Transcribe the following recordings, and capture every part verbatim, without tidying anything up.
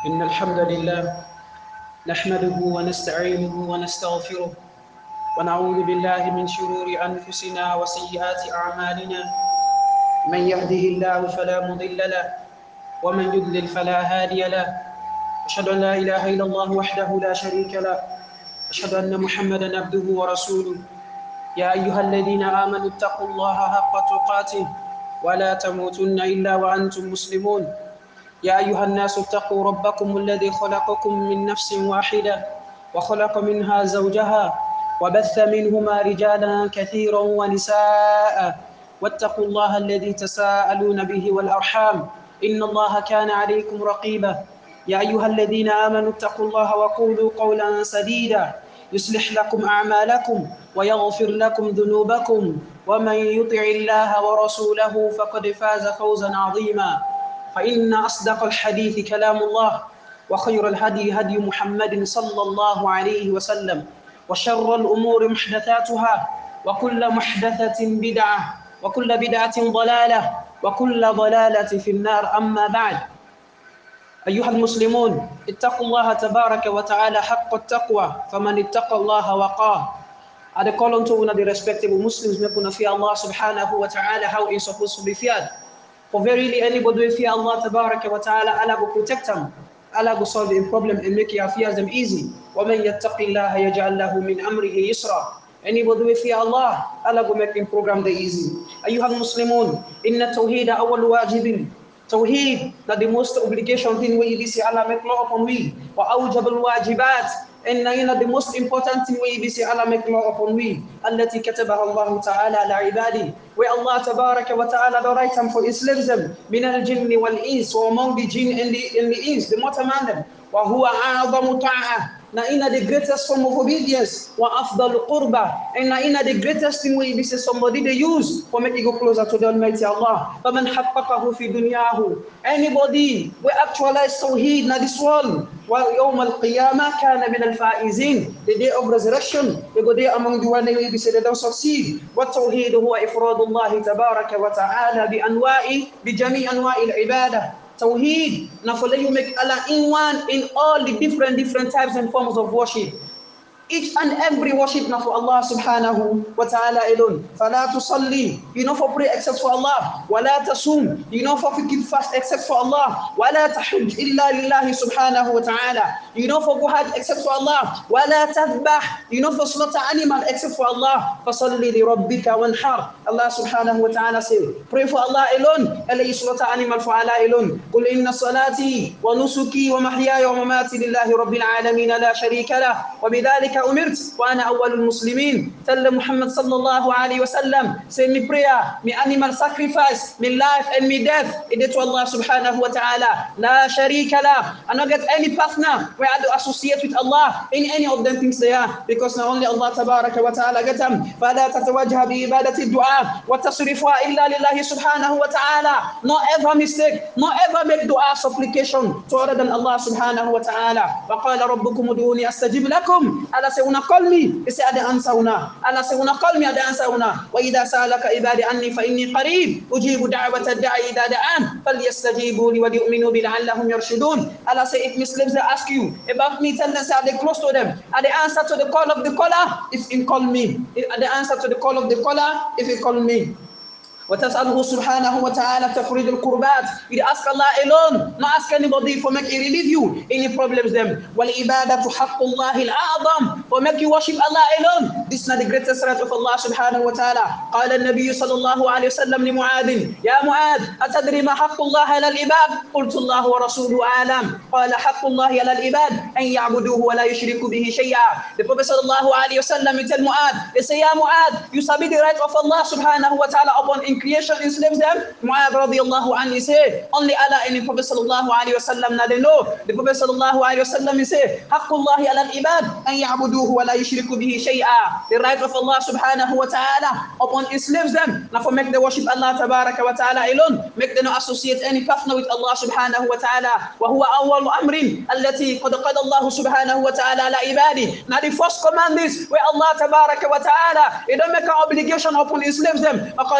إن الحمد لله نحمده ونستعينه ونستغفره ونعوذ بالله من شرور أنفسنا وسيئات أعمالنا. من يهده الله فلا مضل له ومن يضلل فلا هادي له. أشهد أن لا إله إلا الله وحده لا شريك له. أشهد أن محمدا عبده ورسوله. يا أيها الذين آمنوا اتقوا الله حق تقاته ولا تموتن إلا وأنتم مسلمون. يا أيها الناس اتقوا ربكم الذي خلقكم من نفس واحدة وخلق منها زوجها وبث منهما رجالا كثيرا ونساء واتقوا الله الذي تساءلون به والأرحام إن الله كان عليكم رقيبا. يا أيها الذين آمنوا اتقوا الله وقولوا قولا سديدا يصلح لكم أعمالكم ويغفر لكم ذنوبكم ومن يطع الله ورسوله فقد فاز فوزا عظيما. فإن أصدق الحديث كلام الله وخير الهدي هدي محمد صلى الله عليه وسلم وشر الأمور محدثاتها وكل محدثة بدعة وكل بدعة ضلالة وكل ضلالة في النار. أما بعد، أيها المسلمون اتقوا الله تبارك وتعالى حق التقوى فمن اتقى الله وقاه. I call unto one of the respectable Muslims, make una fear Allah subhanahu wa ta'ala how is supposed to be feared. For verily anybody who fear Allah tabaraka wa ta'ala, Allah will protect them, Allah will solve their problem and make your affairs them easy. وَمَنْ يَتَّقِ اللَّهَ يَجْعَلْ لَهُ مِنْ أَمْرِهِ يُسْرًا. Anybody who fear Allah, Allah will make him program the easy. أيها المسلمون إن التوحيد أول واجب. Tawheed, that the most obligation thing where you see Allah make law upon we. وَأَوْجَبَ الْوَاجِبَاتِ, and now the most important thing where you see Allah make law upon we. التي كتبها الله تعالى على عباده, where Allah tabaraka wa ta'ala the right time for his slaves them. من الجن والإنس, so among the jinn and the, and the ins, the most among them. وهو أعظم طاعة, now in the greatest form of obedience. وأفضل قربة, and now in the greatest thing where you see somebody they use for make you go closer to the Almighty Allah. فمن حققه في دنياه, anybody we actualize tawheed in this world, ويوم القيامة كان من الفائزين, the day of resurrection they go there among the one who say they don't succeed. والتوحيد هو إفراد الله تبارك وتعالى بأنواع بجميع أنواع العبادة. Tawheed, now for let you make Allah in one in all the different different types and forms of worship. Each and every worship now for Allah subhanahu wa ta'ala alone. فَلَا تُصَلِّي, you know for pray except for Allah. وَلَا تَصُومْ, you know for keep fast except for Allah. وَلَا تَحُجْ إِلَّا لِلَّهِ subhanahu wa ta'ala, you know for go hajj except for Allah. وَلَا تَذْبَحْ, you know for slaughter animal except for Allah. فَصَلِّ لِرَبِّكَ وَانْحَرْ, Allah subhanahu wa ta'ala say, pray for Allah alone, Allah slaughter animal for Allah alone. قُلْ إِنَّ صَلَاتِي وَنُسُكِي وَمَحْيَايَ وَمَمَاتِي لِلَّهِ رَبِّ الْعَالَمِينَ لَا شَرِيكَ لَهُ وَبِذَلِكَ أمرت وأنا أول المسلمين. Tell Muhammad sallallahu alayhi wa sallam, say me prayer, me animal sacrifice, me life and me death, it is to Allah subhanahu wa ta'ala. La sharika la, I don't get any partner where I do associate with Allah in any of them things they are, because not only Allah tabaraka wa ta'ala get them. فَلَا تَتَوَجْهَ بِإِبَادَةِ الدُّعَاء وَتَصْرِفُهَا إِلَّا لِلَّهِ subhanahu wa ta'ala. No ever mistake, no ever make dua supplication to other than Allah subhanahu wa ta'ala. وَقَالَ رَبُّكُمُ ادْعُونِي أَسْتَجِبْ لَكُمْ, Allah say una call me, he say I the answer una. Allah say una call me, I the answer una. وَإِذَا سَأَلَكَ عِبَادِي عَنِّي فَإِنِّي قَرِيبٌ أُجِيبُ دَعْوَةَ الدَّاعِ إِذَا دَعَانِ فَلْيَسْتَجِيبُوا لِي وَلْيُؤْمِنُوا بِي لَعَلَّهُمْ يَرْشُدُونَ. Allah say if Muslims they ask you about me, tell them say are they close to them. Are the answer to the call of the caller if he call me. Are the answer to the call of the caller if he call me. وتسأله سبحانه وتعالى تفريج القربات, you ask Allah alone, not ask anybody for make he relieve you any problems them. والعبادة حق الله الأعظم, for make you worship Allah alone, this is not the greatest right of Allah subhanahu wa ta'ala. قال النبي صلى الله عليه وسلم لمعاذ, يا معاذ أتدري ما حق الله على العباد؟ قلت الله ورسوله أعلم. قال حق الله على العباد أن يعبدوه ولا يشركوا به شيئا. The Prophet صلى الله عليه وسلم he tell Mu'adh, they say, يا معاذ, you sabi the right of Allah subhanahu wa ta'ala upon in creation enslaves them. Mu'adh radiyallahu anhu said, only Allah and the Prophet sallallahu alayhi wa sallam na they know. The Prophet sallallahu alayhi wa sallam said, Haqqullahi ala al-ibad an ya'buduhu wa la yushriku bihi shay'a. The right of Allah subhanahu wa ta'ala upon enslaves them. Now for make they worship Allah tabaraka wa ta'ala alone, make them not associate any partner with Allah subhanahu wa ta'ala. Wa huwa awwalu amrin allati qad qada Allah subhanahu wa ta'ala ala ibadi. Now the first command is where Allah tabaraka wa ta'ala, he don't make an obligation upon enslaves them. Aqada rabbuka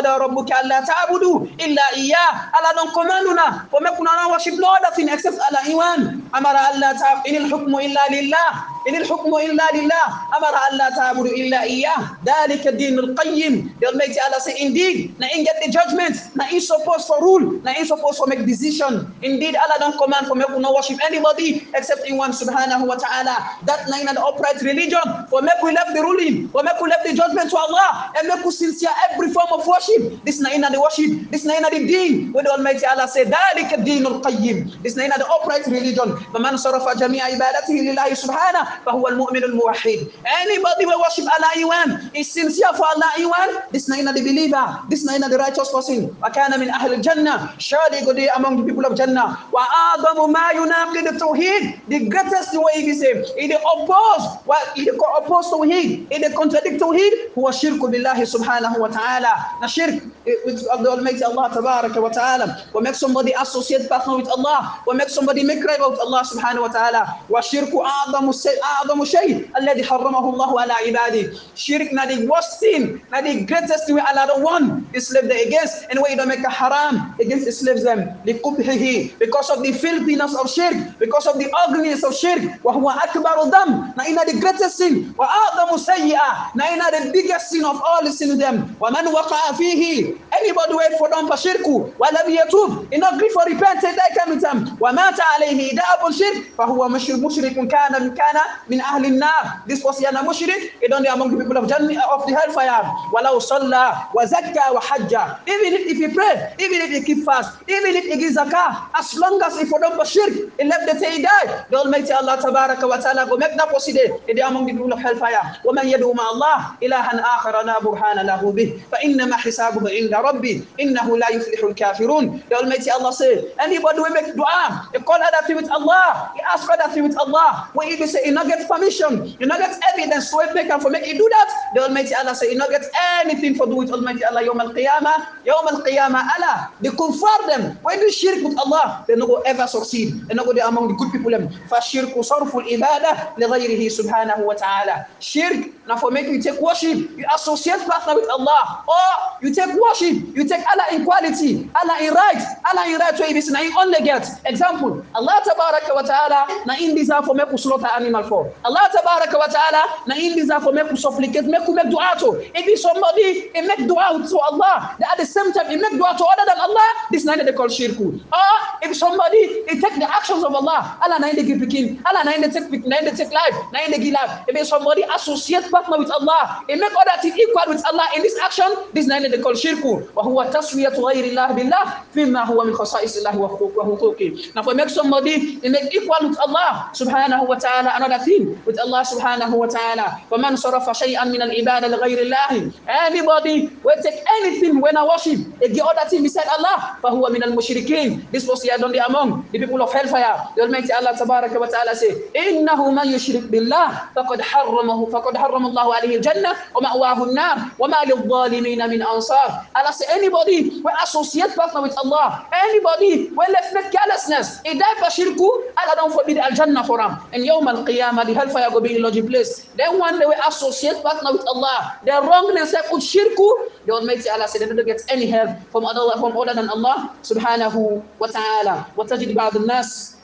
rabbuka alla ta'budu illa iyyah. Allah don't command una for make una worship no other thing except Allah iwan. Amara alla ta'budu inil hukmu illa lillah. Inil hukmu illa lillah. Amara alla ta'budu illa iyyah. Dhalika ad-dinul qayyim. The Almighty Allah say indeed na in get the judgment, na in supposed for rule, na in supposed for make decision. Indeed Allah don't command for make una worship anybody except in one subhanahu wa ta'ala. That na in the upright religion for make we left the ruling, for make we left the judgment to Allah and make we sincere every form of worship. This na in the worship, this na in the deen where the Almighty Allah say dhalika ad-dinul qayyim. This na in the upright religion. فَمَنْ صَرَفَ جَمِيعَ عِبَادَتِهِ لِلَّهِ سُبْحَانَهُ فَهُوَ الْمُؤْمِنُ الْمُوَحِّدُ. Anybody will worship Allah iwan is sincere for Allah iwan. This na in the believer, this na in the righteous person. وَكَانَ مِنْ أَهْلِ الْجَنَّةِ. Surely go there among the people of Jannah. وَأَعْظَمُ مَا يُنَاقِضُ التَّوْحِيدِ. The greatest way he say, it oppose, what it oppose tawheed, it contradict tawheed, huwa shirku billahi subhanahu wa ta'ala. Na shirk with the Almighty Allah tabaraka wa ta'ala. What make somebody associate partner with Allah, what make somebody make right with Allah subhanahu wa ta'ala. Wa shirku a'zamu a'zamu shay alladhi harramahu Allah ala ibadi. Shirk na the worst sin, na the greatest way Allah don't want is slave them against, and why you don't make a haram against the slaves them. Likubhihi, because of the filthiness of shirk, because of the ugliness of shirk. Wa huwa akbaru dam, na ina the greatest sin. Wa a'zamu sayyi'ah, na ina the biggest sin of all the sin of them. Wa man waqa'a fihi, anybody wait for them for shirku, wa lam yatub, in not grief for repentance, they come with them. Wa mata alayhi da'abul shirk, fa huwa mushrikun kana kana min ahli an-nar. This was yana mushrik, it only among the people of Jannah of the hellfire. Walau salla wa zakka wa hajja, even if he pray, even if he keep fast, even if he gives zakah, as long as he for them for shirk, he left the day he died. The Almighty Allah tabaraka wa ta'ala go make that possible. It is among the people of hellfire. وَمَنْ يَدْعُ مَعَ اللَّهِ إِلَهًا آخَرَ لَا بُرْهَانَ لَهُ بِهِ فَإِنَّمَا حِسَابُهُ عِنْدَ رَبِّهِ إِنَّهُ لَا يُفْلِحُ الْكَافِرُونَ. The Almighty Allah say, anybody will make dua, he call other thing with Allah, he ask other thing with Allah. When he say, he not get permission, he not get evidence to make him for make he do that. The Almighty Allah say, he not get anything for do with Almighty Allah. Yawm al-Qiyamah, Yawm al-Qiyamah Allah. They confer them. When they shirk with Allah, they not go ever succeed. They not go there among the good people. فَالشِّرْكُ صَرْفُ الْإِبَادَةِ لِغَيْرِهِ سُبْحَانَهُ وَتَعَالَى. Shirk, now for making you take worship, you associate partner with Allah, or you take worship, you take Allah in quality, Allah in right, Allah in right way, this na in only get. Example, Allah tabaraka wa ta'ala, na in deserve for make you slaughter animal for. Allah tabaraka wa ta'ala, na in deserve for make you supplicate, make you make dua to. If it's somebody, he make dua to Allah, at the same time, he make dua to other than Allah, this na they call shirku. Or if somebody, he take the actions of Allah, Allah na in the give begin, Allah na in the take, na in the take life, na in the give life. If somebody associate partner with Allah, he make other things equal with Allah in this action, this na in they call shirku. Wa huwa taswiyatu ghayri Allah billah fima huwa min khasa'is Allah wa huquqi. Now for make somebody, he make equal with Allah subhanahu wa ta'ala another thing with Allah subhanahu wa ta'ala. فَمَنْ صَرَفَ شَيْئًا مِنَ الْعِبَادَةِ لِغَيْرِ اللَّهِ. Anybody will take anything when I worship, they give other thing beside Allah, فَهُوَ مِنَ الْمُشْرِكِينَ. This was here only among the people of hellfire. The Almighty Allah tabaraka wa ta'ala say, إِنَّهُ مَنْ يُشْرِكْ بِاللَّهِ فَقَدْ حَرَّمَهُ فَقَدْ حَرَّمَ اللَّهُ عَلَيْهِ الْجَنَّةَ وَمَأْوَاهُ النَّارُ وَمَا لِلظَّالِمِينَ مِنْ أَنصَارٍ. Allah say, anybody will associate partner with Allah, anybody will left with carelessness, he died for shirku, Allah don't forbid al-Jannah for him. And Yawm al-Qiyamah, the hellfire will be in lodging place. Then one day we associate partner with Allah, their wrongness with shirku, the Almighty Allah said they don't get any help from other, from other than Allah subhanahu wa ta'ala. وَتَجِدْ بَعْضُ النَّاسِ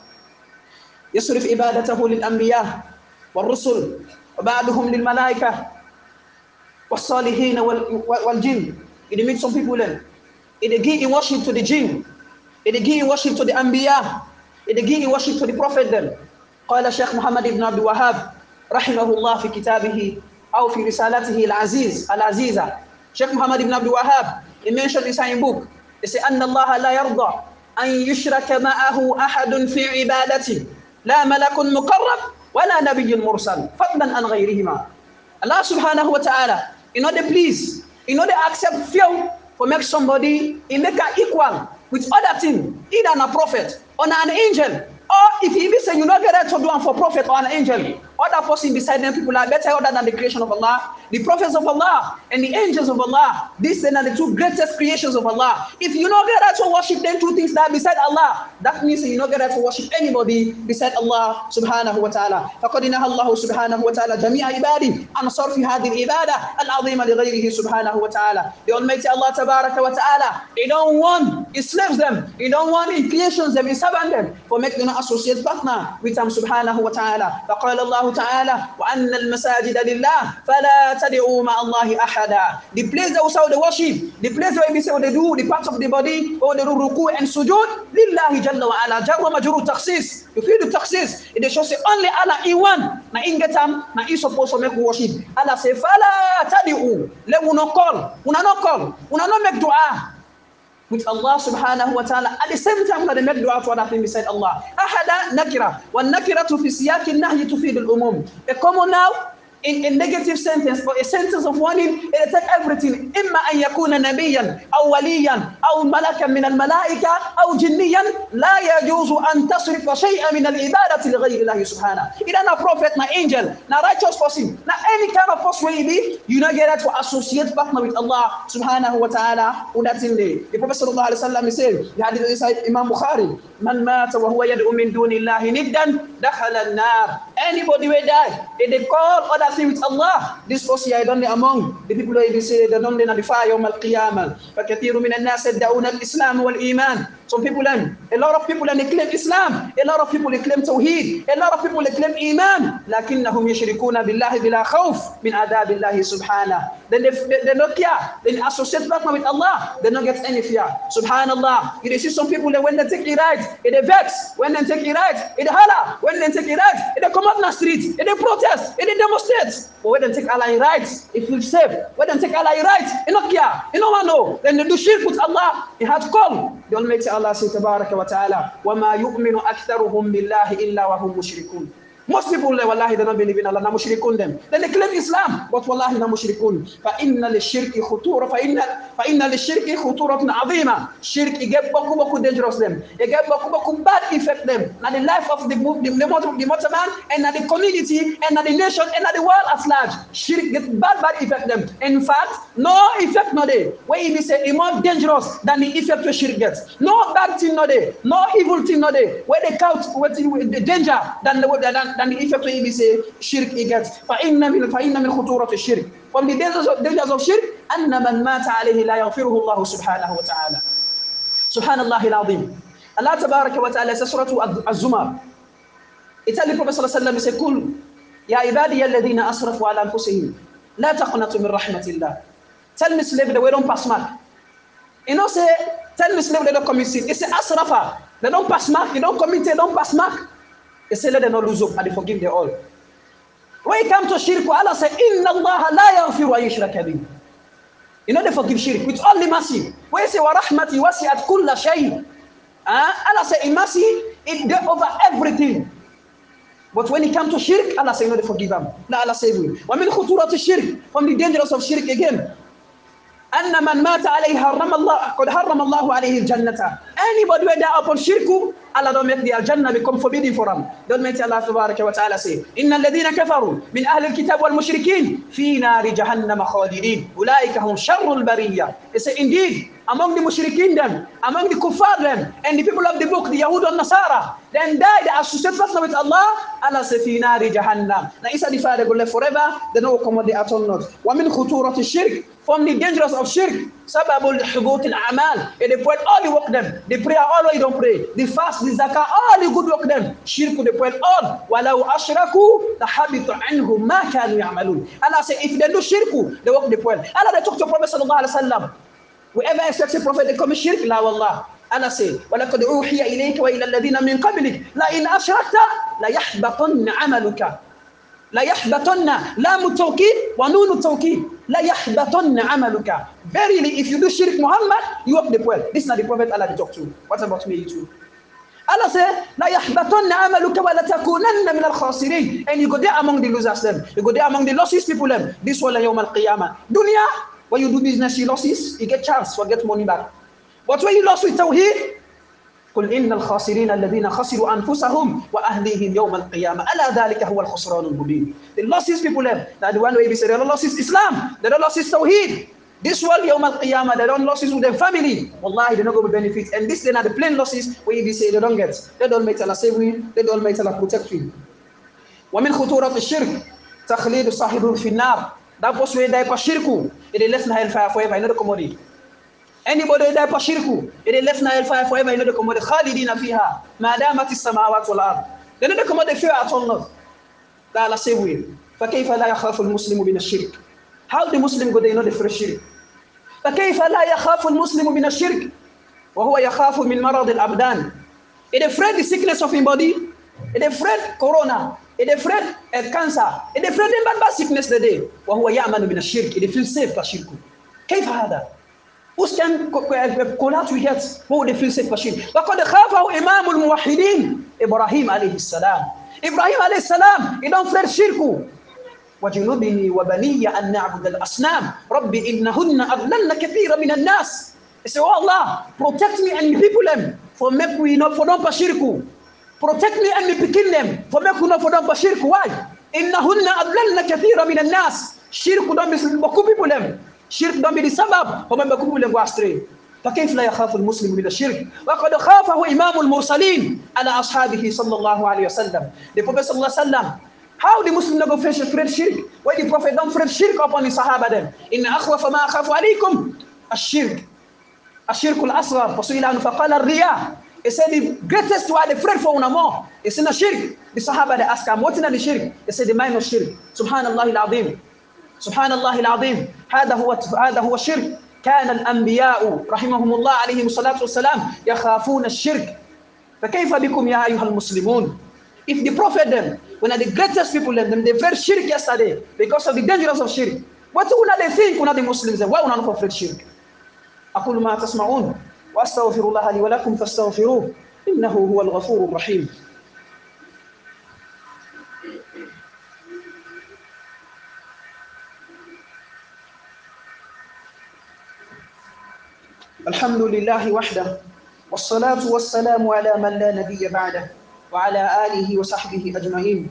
يصرف إبادته للأنبياء والرسل وبعضهم للملائكة والصالحين والجن. It means some people then, it give in worship to the jinn, it give in worship to the Anbiya, it give in worship to the Prophet then. قال الشيخ محمد بن عبد الوهاب رحمه الله في كتابه أو في رسالته العزيز العزيزة. Sheikh Muhammad ibn Abdul Wahhab, he mentioned in his book, he said, أن الله لا يرضى أن يشرك معه أحد في عبادته لا ملك مقرب ولا نبي مرسل فضلا عن غيرهما. Allah subhanahu wa ta'ala, in order please, in order accept fear for make somebody, he make her equal with other things, either a prophet or an angel, or if he even say you not get that to do one for prophet or an angel, other person beside them, people are better other than the creation of Allah, the prophets of Allah and the angels of Allah. These are the two greatest creations of Allah. If you not get to worship them two things that beside Allah, that means you not get to worship anybody beside Allah subhanahu wa ta'ala. فقد نهى الله سبحانه وتعالى جميع عباده عن صرف هذه العبادة العظيمة لغيره سبحانه وتعالى. The Almighty Allah tabaraka wa ta'ala, He don't want He slaves them, He don't want He creations them, He servant them for making an associate partner with Him subhanahu wa ta'ala. فقال الله تعالى وأن المساجد لله فلا تدعوا مع الله أحدا. The place that we say they worship, the place where we say what they do, the parts of the body, or they do ruku and sujood, lillahi jalla wa ala, jar wa majrur takhsis. You feel the takhsis, it shows say only Allah in one. Na ingetam, na is supposed to make worship. Allah say, fala tadi'u, let we not call, una not call, una not make dua with Allah subhanahu wa ta'ala. At the same time, they make dua for that thing beside Allah. Ahada nakira, wa nakira tu fi siyaki nahyi tufid al-umum. A common now, in a negative sentence or a sentence of warning, it takes everything. إما أن يكون نبيا أو وليا أو ملكا من الملائكة أو جنيا لا يجوز أن تصرف شيئا من العبادة لغير الله سبحانه. It is not a prophet, not angel, not righteous person, not any kind of person will be. You not get to associate partner with Allah subhanahu wa ta'ala. That's in there. The Prophet sallallahu alaihi wasallam said, the hadith is Imam Bukhari, man mata wa huwa yad'u min duni Allahi niddan dakhala an-nar. Anybody will die, if they call other things with Allah, this person I don't among the people who say they don't know the fire يوم القيامة. فكثير من الناس يدعون الإسلام والإيمان. Some people and a lot of people and they claim Islam, a lot of people they claim Tawheed, a lot of people they claim Iman. لكنهم يشركون بالله بلا خوف من عذاب الله سبحانه. Then they, they, they don't care. They associate partner with Allah. They don't get any fear. Subhanallah. You see some people that when they take it right, they vex. When they take it right, they holler. When they take it right, they come out in the street, they protest, they demonstrate. But when they take Allah right, it feels safe. When they take Allah right, they don't care. They don't want to know. Then they do shirk with Allah. He had to call. The Almighty Allah says, Tabaraka wa ta'ala, وَمَا يُؤْمِنُ أَكْثَرُهُمْ بِاللَّهِ إِلَّا وَهُمْ مُشْرِكُونَ. Most people, wallahi, they don't believe in Allah. Na mushrikun them. Then they claim Islam, but wallahi, na mushrikun. فَإِنَّ لِلشِّرْكِ خُطُورَ فَإِنَّ فَإِنَّ لِلشِّرْكِ خُطُورَةٌ عَظِيمَةٌ. Shirk, it get boku boku dangerous them. It get boku boku bad effect them. Na the life of the the the, the motorman and na the community and na the nation and na the world at large. Shirk get bad bad effect them. In fact, no effect no day. Where it is a more dangerous than the effect where shirk gets. No bad thing no day. No evil thing no day. Where they count with the danger than the than than the effect where we say shirk it gets. فَإِنَّ مِنْ فَإِنَّ مِنْ خُطُورَةِ الشِّرْكِ. From the dangers of, dangers of shirk, أَنَّ مَنْ مَاتَ عَلَيْهِ لَا يَغْفِرُهُ اللَّهُ سُبْحَانَهُ وَتَعَالَى. Subhanallah al-Azim. Allah tabaraka wa ta'ala says Surah Az-Zumar. It tells the Prophet sallallahu alayhi wa sallam, he said, قُلْ يَا عِبَادِيَ الَّذِينَ أَسْرَفُوا عَلَى أَنفُسِهِمْ لَا تَقْنَطُوا مِنْ رَحْمَةِ اللَّهِ. Tell me slave that we don't pass mark. You know say, tell me slave they don't commit sin. It's a asrafa. They don't pass mark. They don't commit, they don't pass mark. He said, let them not lose hope and they forgive them all. When it comes to shirk, Allah said, Inna Allah la yaghfiru an yushraka bihi. You know they forgive shirk with all the mercy. When you say, wa rahmati wasi'at kulla shay. Allah said, in mercy, it goes over everything. But when it comes to shirk, Allah said, you know they forgive them. Now Allah said, wa min khuturati shirk, from the dangers of shirk again. أن من مات عليه حرم الله قد حرم الله عليه الجنة. Anybody who die upon shirku, Allah don't make the Al-Jannah become forbidden for them. Don't make Allah tabaraka wa ta'ala say, إن الذين كفروا من أهل الكتاب والمشركين في نار جهنم خالدين أولئك هم شر البرية. He said, indeed, among the mushrikeen them, among the kuffar them, and the people of the book, the Yahud and Nasara, then die, they associate partner with Allah. Allah said, في نار جهنم. Now inside the fire they go live forever, they don't come out the atom not. ومن خطورة الشرك, from the dangers of shirk, sababul hubut al-amal. They point all the work them. They pray all they don't pray. They fast, the zakah, all the good work them. Shirk they point all. Walau ashraku lahabitu anhum ma kanu ya'malun. Allah say if they do shirku, they work the point. Allah they talk to Prophet sallallahu alaihi wasallam. Whoever expects a prophet they commit shirk, la wallah. Allah say, وَلَقَدْ أُوحِيَ إِلَيْكَ وَإِلَى الَّذِينَ مِنْ قَبْلِكَ لَإِنْ أَشْرَكْتَ لَيَحْبَطَنَّ عَمَلُكَ. لا يحبطن لام التوكيد ونون التوكيد لا يحبطن عملك. Verily, if you do shirk Muhammad, you walk the well. This is not the prophet Allah to talk to. What about me too? Allah said, لا يحبطن عملك ولا تكونن من الخاسرين. And you go there among the losers them. You go there among the losses people them. This one يوم القيامة. Dunya, when you do business, you losses, you get chance for get money back. But when you lost with Tawheed, قل إن الخاسرين الذين خسروا أنفسهم وأهليهم يوم القيامة ألا ذلك هو الخسران المبين. The losses people have, that the one way we say, they don't lose Islam, they don't lose Tawheed. This world, Yawm al-Qiyamah, they don't losses with their family. Wallahi, they don't go with benefits. And this, they are the plain losses where we say they don't get. They don't make Allah save you, they don't make Allah protect you. ومن خطورة الشرك تخليد صاحبه في النار. That was where they pass shirku. It is left in hellfire forever. Another commodity. Anybody who die for shirku, it is left in hellfire forever. Another commodity. خالدين فيها ما دامت السماوات والأرض. They don't commodity fear at all not. That Allah save you. فكيف لا يخاف المسلم من الشرك? How the Muslim go they know the first shirk? فكيف لا يخاف المسلم من الشرك وهو يخاف من مرض الأبدان. It afraid the sickness of his body. It afraid corona. It afraid of cancer. It afraid of bad sickness today. وهو يأمن من الشرك. It feel safe for shirk. كيف هذا؟ Who's can collapse we get? Who they feel safe for shirk? وقد خافه إمام الموحدين إبراهيم عليه السلام. إبراهيم عليه السلام. He don't fear shirk. وجنوبني وبني أن نعبد الأصنام ربي إنهن أضللن كثيرا من الناس. He said, oh Allah, protect me and people them for make we not for don't shirku. Protect me and me picking them for make we not for don't shirku. Why? إنهن أضللن كثيرا من الناس. Shirk don't be beaucoup people them. Shirk don't be the sabab for make beaucoup people them go astray. فكيف لا يخاف المسلم من الشرك وقد خافه إمام المرسلين على أصحابه صلى الله عليه وسلم. The Prophet صلى الله عليه وسلم. How the Muslim never face afraid shirk? Why the Prophet don't afraid shirk upon his Sahaba then? إن أخوف ما أخاف عليكم الشرك. الشرك الأصغر فسئل عنه فقال الرياء. He said the greatest one, the afraid for one more. It's in a shirk. The Sahaba they ask him, what is the shirk? He said the minor shirk. Subhanallah al-Azim. Subhanallah al-Azim. هذا هو هذا هو الشرك. كان الأنبياء رحمهم الله عليهم الصلاة والسلام يخافون الشرك. فكيف بكم يا أيها المسلمون? If the Prophet them, one of the greatest people in them, they feared shirk yesterday because of the dangers of shirk. What do they think when the Muslims? Why would not afraid shirk? أقول ما تسمعون وأستغفر الله لي ولكم فاستغفروه إنه هو الغفور الرحيم. الحمد لله وحده والصلاة والسلام على من لا نبي بعده وعلى آله وصحبه أجمعين.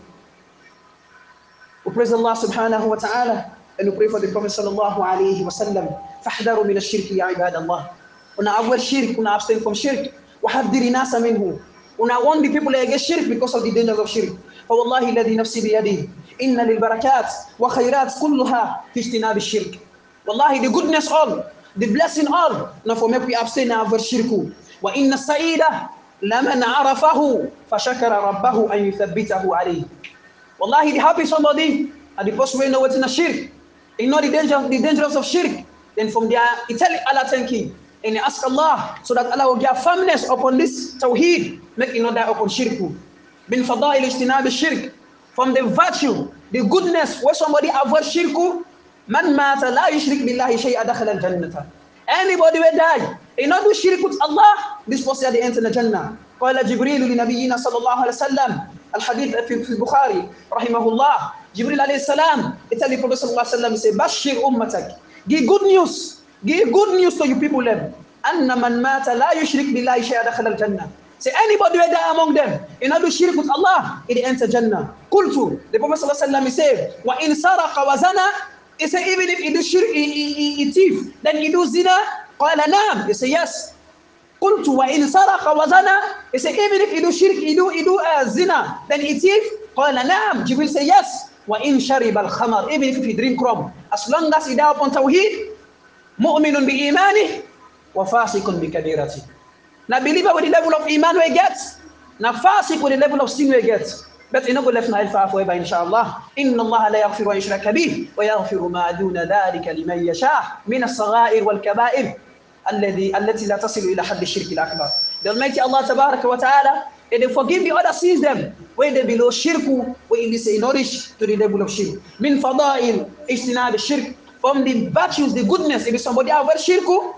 We praise Allah subhanahu wa ta'ala and we pray for the Prophet sallallahu alayhi wa sallam. فاحذروا من الشرك يا عباد الله. Una avoid shirk, una abstain from shirk. وحذر الناس منه. Una warn the people against shirk because of the dangers of shirk. فوالله الذي نفسي بيده إن للبركات وخيرات كلها في اجتناب الشرك. Wallahi the goodness all, the blessing all, now for make we abstain and avoid shirku. وإن السعيدة لمن عرفه فشكر ربه أن يثبته عليه. Wallahi the happy somebody and the first way know what's in a shirk. He know the danger, the dangers of shirk. Then from there he tell Allah thank you and he ask Allah so that Allah will give firmness upon this tawheed, make it not die upon shirku. Bin fadail ijtinab al-shirk, from the virtue, the goodness where somebody avoid shirku. Man mata la yushrik billahi shay'a dakhala al-jannata. Anybody will die, he not do shirk with Allah, this person they enter the Jannah. قال جبريل لنبينا صلى الله عليه وسلم الحديث في البخاري رحمه الله. Jibril alayhi salam, he tell the Prophet صلى الله عليه وسلم, he say, Bashir ummatak, give good news, give good news to you people them. أن من مات لا يشرك بالله شيئا دخل الجنة. Say anybody will die among them, he not do shirk with Allah, he enter Jannah. Qultu, the Prophet صلى الله عليه وسلم, he say, وإن سرق وزنا, he say even if he do shirk, he, he, he, he thief, then he do zina. قال نعم, he say yes. قلت وإن سرق وزنا, he say even if he do shirk, he do he do uh, zina, then he thief. قال نعم, Jibril say yes. وإن شرب الخمر, even if he drink rum, as long as he die upon tawheed, مؤمن بإيمانه وفاسق بكبيرته. Now believer with the level of iman we get, now fasiq with the level of sin we get. But you know go left na hellfire forever inshallah. إن الله لا يغفر أن يشرك به ويغفر ما دون ذلك لمن يشاء من الصغائر والكبائر الذي التي لا تصل إلى حد الشرك الأكبر. The Almighty Allah tabaraka wa ta'ala, and they forgive the other sins them where they below shirku, where it is nourished to the level of shirk. Min fadail ijtinab shirk, from the virtues, the goodness, if somebody avoid shirku,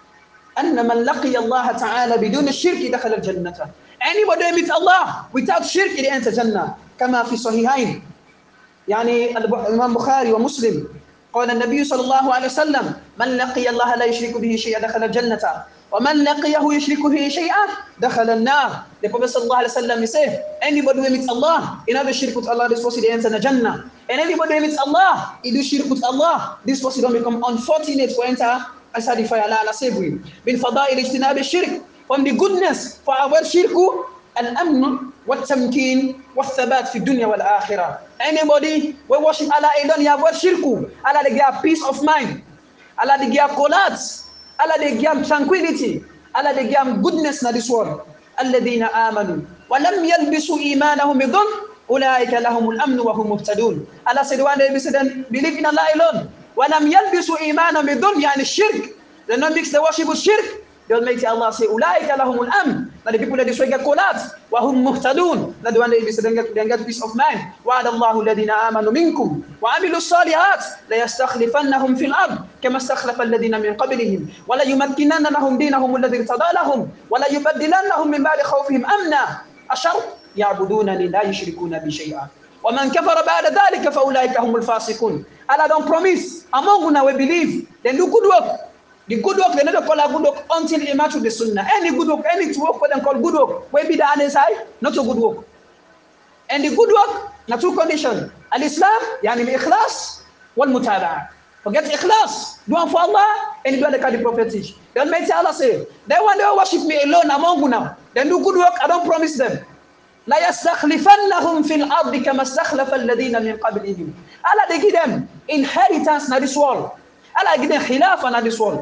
أن من لقي الله تعالى بدون الشرك دخل الجنة. Anybody meets Allah without shirk, he enter Jannah. كما في صحيحين يعني الإمام بخاري ومسلم قال النبي صلى الله عليه وسلم من لقي الله لا يشرك به شيئا دخل الجنة وَمَنْ لَقِيَهُ يُشْرِكُ فِيهِ شَيْئًا دَخَلَ النَّارِ. The Prophet sallallahu alaihi wasallam he said, anybody who meets Allah, in other shirk with Allah, this person they enter the Jannah. And anybody who meets Allah, he do shirk with Allah, this person don't become unfortunate for enter inside the fire. Allah save we. Bin fadail ijtinab shirk, from the goodness for our shirku, al-amn wat-tamkin wat-thabat fi dunya wal-akhirah. Anybody who worship Allah alone, he avoid shirku. Allah they give peace of mind. Allah they give collapse. Allah they give tranquility. Allah they give goodness in this world. الذين آمنوا ولم يلبسوا إيمانهم بظلم أولئك لهم الأمن وهم مهتدون. Allah said one day believe in Allah alone. ولم يلبسوا إيمانهم بظلم يعني الشرك. They don't mix the worship with shirk. They'll make Allah say أولئك لهم الأمن. That the people that destroy get collapse. وهم مهتدون. That the one day they get, they get peace of mind. وعد الله الذين آمنوا منكم وعملوا الصالحات ليستخلفنهم في الأرض كما استخلف الذين من قبلهم ولا يمكنن لهم دينهم الذي ارتضى لهم ولا يبدلنهم من بعد خوفهم أمنا الشرط يعبدونني لا يشركون بي شيئا ومن كفر بعد ذلك فأولئك هم الفاسقون. Allah don't promise among who we believe then do good work. The good work they never call a good work until it match with the sunnah. Any good work, any work for them call good work. Where be the other side? Not a good work. And the good work, not two conditions. Al-Islam, yani al-ikhlas, wal-mutaba'ah. Forget ikhlas, do one for Allah, and you do what the Prophet teach. Then may Allah say, they want to worship me alone among you now. Then do good work, I don't promise them. لا يستخلفنهم في الأرض كما استخلف الذين من قبلهم. Allah they give them inheritance in this world. Allah give them khilafah in this world.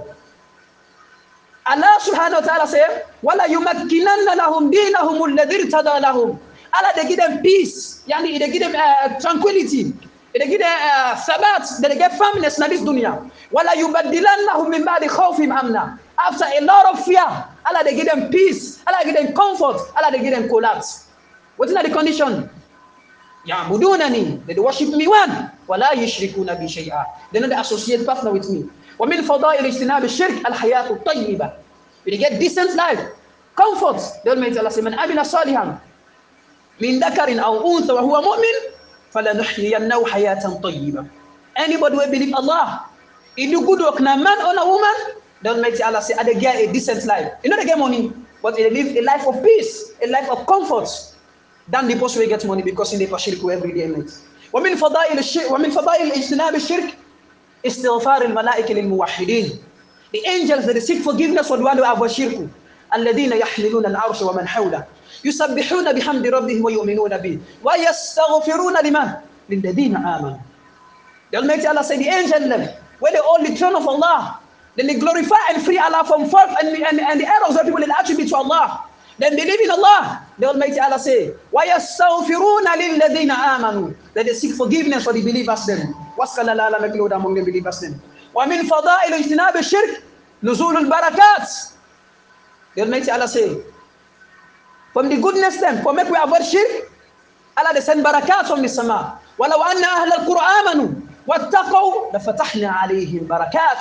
Allah subhanahu wa ta'ala say, وَلَا يُمَكِّنَنَّ لَهُمْ دِينَهُمُ الَّذِي ارْتَضَى لَهُمْ. Allah they give them peace, yani they give them uh, tranquility, they give them uh, sabat, they get firmness in this dunya. وَلَا يُبَدِّلَنَّهُمْ مِنْ بَعْدِ خَوْفِهِمْ أَمْنًا. After a lot of fear, Allah they give them peace, Allah give them comfort, Allah they give them collapse. What is the condition? يَعْبُدُونَنِي. They worship me one. وَلَا يُشْرِكُونَ بِي شَيْئًا. They don't associate partner with me. وَمِنْ فَضَائِلِ اجْتِنَابِ الشِّرْكِ الْحَيَاةُ الطَّيِّبَةُ. They get decent life, comfort. They don't make Allah say, مَنْ عَمِلَ صَالِحًا مِنْ ذَكَرٍ أَوْ أُنْثَى وَهُوَ مُؤْمِنٌ فَلَنُحْيِيَنَّهُ حَيَاةً طَيِّبَةً. Anybody who believe Allah, he do good work, na man or a woman, don't make Allah say, they get a decent life. You know they get money, but they live a life of peace, a life of comfort. Then the person will get money because in the shirk every day and night. ومن فضائل الشرك ومن فضائل اجتناب الشرك استغفار الملائكة للموحدين. The angels that seek forgiveness for the one who have shirk. الذين يحملون العرش ومن حوله يسبحون بحمد ربهم ويؤمنون به ويستغفرون لمن للذين آمنوا. The Almighty Allah said the angel them where they hold the throne of Allah, then they glorify and free Allah from fault and, and, and the errors that people will attribute to Allah. Then believe in Allah. The Almighty Allah say, وَيَسْتَغْفِرُونَ لِلَّذِينَ آمَنُوا. That they seek forgiveness for the believers then. وَاسْكَلَ اللَّهَ مَكْلُودَ among the believers then. وَمِنْ فَضَائِلِ اجْتِنَابِ الشِّرْكِ نُزُولُ الْبَرَكَاتِ. The Almighty Allah say, from the goodness then, for make we avoid shirk, Allah they send barakat from the sama. وَلَوْ أَنَّ أَهْلَ الْقُرْآنَ آمَنُوا وَاتَّقَوْا لَفَتَحْنَا عَلَيْهِمْ بَرَكَاتٍ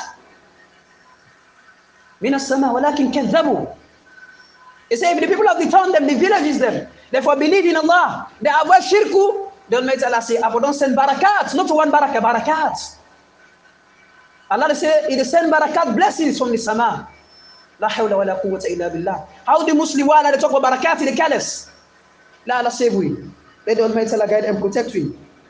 مِنَ السَّمَاءِ وَلَكِنْ كَذَّبُوا. He said, if the people of the town, them, the villages, them, therefore believe in Allah, they avoid shirku, the Almighty Allah say, I don't send barakat, not one barakat, barakat. Allah say, He send barakat, blessings from the sama. La hawla wa la quwwata illa billah. How the Muslim wala they talk about barakat in the careless? La Allah save we. Let the Almighty Allah guide and protect we.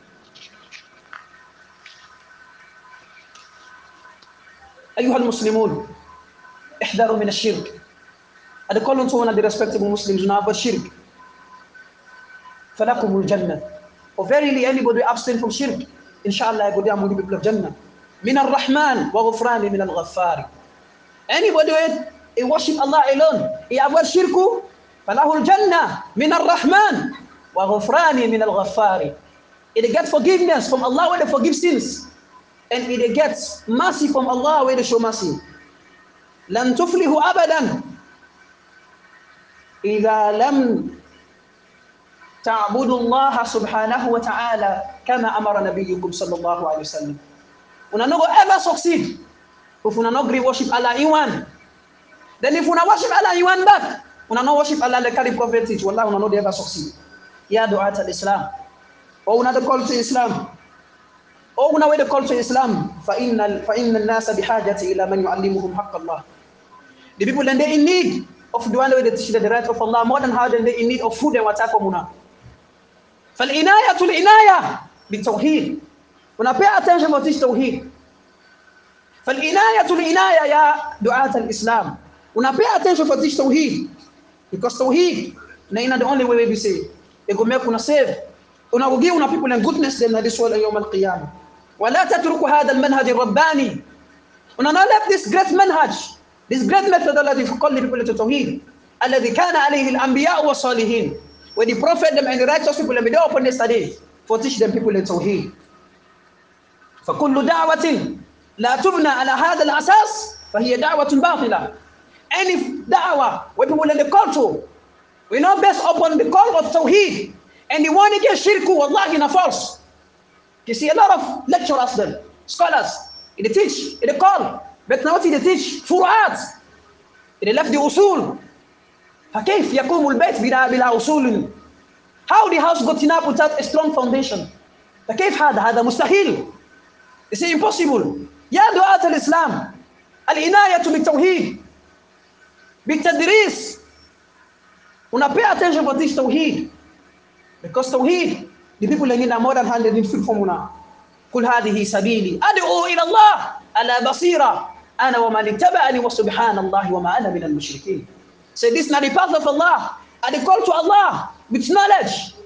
أيها المسلمون احذروا من الشرك. I call on to one of the respectable Muslims who have a shirk. فَلَكُمُ الْجَنَّةِ. For verily anybody abstain from shirk, inshallah I go down with the people of Jannah. مِنَ الرَّحْمَنِ وَغُفْرَانِ مِنَ الْغَفَّارِ. Anybody who worship Allah alone, he avoid shirku, فَلَهُ الْجَنَّةِ مِنَ الرَّحْمَنِ وَغُفْرَانِ مِنَ الْغَفَّارِ. He gets forgiveness from Allah where they forgive sins, and he gets mercy from Allah where they show mercy. لَن تُفْلِهُ أَبَدًا إذا لم تعبدوا الله سبحانه وتعالى كما أمر نبيكم صلى الله عليه وسلم. Una no go ever succeed if una no agree worship Allah in one. Then if una worship Allah in one back, una no worship Allah like the Prophet teach. Wallah, una no ever succeed. Ya du'at al-Islam. Or una the call to Islam. Or una way the call to Islam. فإن فإن الناس بحاجة إلى من يعلمهم حق الله. The people then they in need of the one way they teach the right of Allah more than how then they in need of food and water for muna. فالعناية العناية بالتوحيد. When I pay attention to teach tawheed. فالعناية العناية يا دعاة الإسلام. When I pay attention to teach tawheed, because tawheed na the only way we say it go make una save. Una go give una people and goodness then this world يوم القيامة. ولا تتركوا هذا المنهج الرباني. Una not left this great manhaj, this great methodology for calling people to tawheed. الذي كان عليه الأنبياء والصالحين. Where the prophet them and the righteous people and they open yesterday for teach them people in tawheed. فكل دعوة لا تبنى على هذا الأساس فهي دعوة باطلة. Any da'wah where people in the culture we're not based upon the call of tawheed and the one against shirku, wallahi na false. You see a lot of lecturers then, scholars, they teach, they call, but now what they teach? Furu'at. They left the usul. فكيف يقوم البيت بلا بلا أصول? How the house got up without a strong foundation? فكيف هذا؟ هذا مستحيل. It's impossible. يا دعاة الإسلام العناية بالتوحيد بالتدريس. Una pay attention for this tawheed, because tawheed the people in the more than hundred in full formula. قل هذه سبيلي أدعو إلى الله على بصيرة أنا ومن اتبعني وسبحان الله وما أنا من المشركين. Say this is not the path of Allah, and the call to Allah with knowledge.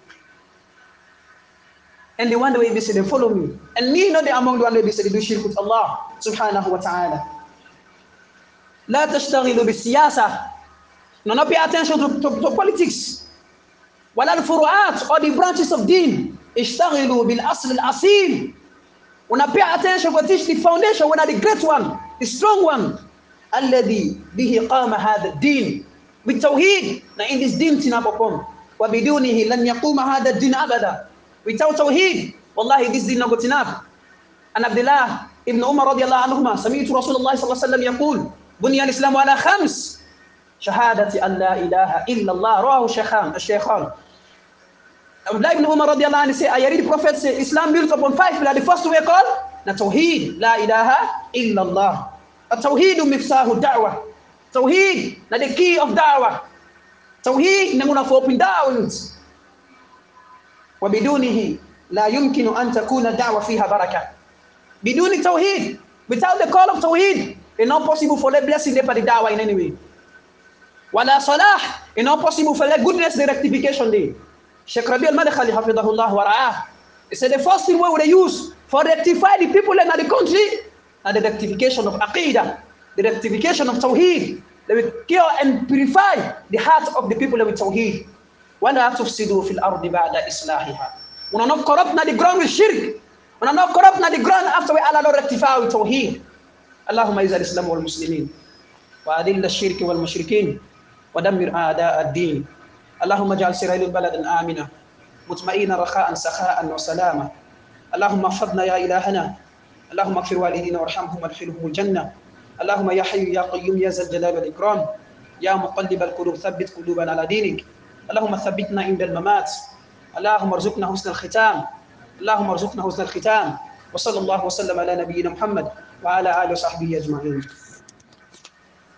And the one way they say they follow me, and me not the among the one way they say they do shirk with Allah subhanahu wa ta'ala. لا تشتغلوا بالسياسة. No, not pay attention to, to, to politics. ولا الفروعات or the branches of deen. اشتغلوا بالأصل الأصيل. When I pay attention to teach the foundation, when I the great one, the strong one. الذي به قام هذا الدين بالتوحيد. Now in this deen تنابكم وبدونه لن يقوم هذا الدين أبدا. Without tawheed, wallahi this deen not good enough. And Abdullah ibn Umar رضي الله عنهما سمعت رسول الله صلى الله عليه وسلم يقول بني الإسلام على خمس شهادة أن لا إله إلا الله رواه الشيخان الشيخان. Abdullah ibn Umar رضي الله عنه say I read the prophet say Islam built upon five pillars. The first way called na tawheed لا إله إلا الله. التوحيد مفتاح الدعوة. Tawheed na the key of da'wah. Tawheed na muna for open da'wah. وبدونه لا يمكن أن تكون الدعوة فيها بركة. بدون توحيد, without the call of tawheed, it's not possible for the blessing there for the da'wah in any way. ولا صلاح, it's not possible for the goodness, the rectification there. Sheikh Rabi al-Madkhali hafidhahullah wa ra'ah. He said the first thing we use for rectify the people in the country and the rectification of aqidah, the rectification of tawheed. They will cure and purify the heart of the people with tawheed. وَلَا تُفْسِدُوا فِي الْأَرْضِ بَعْدَ إِصْلَاحِهَا. We are not corrupt na the ground with shirk. We are not corrupt na the ground after we Allah rectify with tawheed. اللهم اعز الإسلام والمسلمين وأذل الشرك والمشركين ودمر أعداء الدين. اللهم اجعل سرائيل بلدا آمنا مطمئنا رخاء سخاء وسلاما. اللهم احفظنا يا إلهنا. اللهم اغفر والدينا وارحمهم وادخلهم الجنة. اللهم يا حي يا قيوم يا ذا الجلال والإكرام يا مقلب القلوب ثبت قلوبنا على دينك. اللهم ثبتنا عند الممات. اللهم ارزقنا حسن الختام. اللهم ارزقنا حسن الختام. وصلى الله وسلم على نبينا محمد وعلى آله وصحبه أجمعين.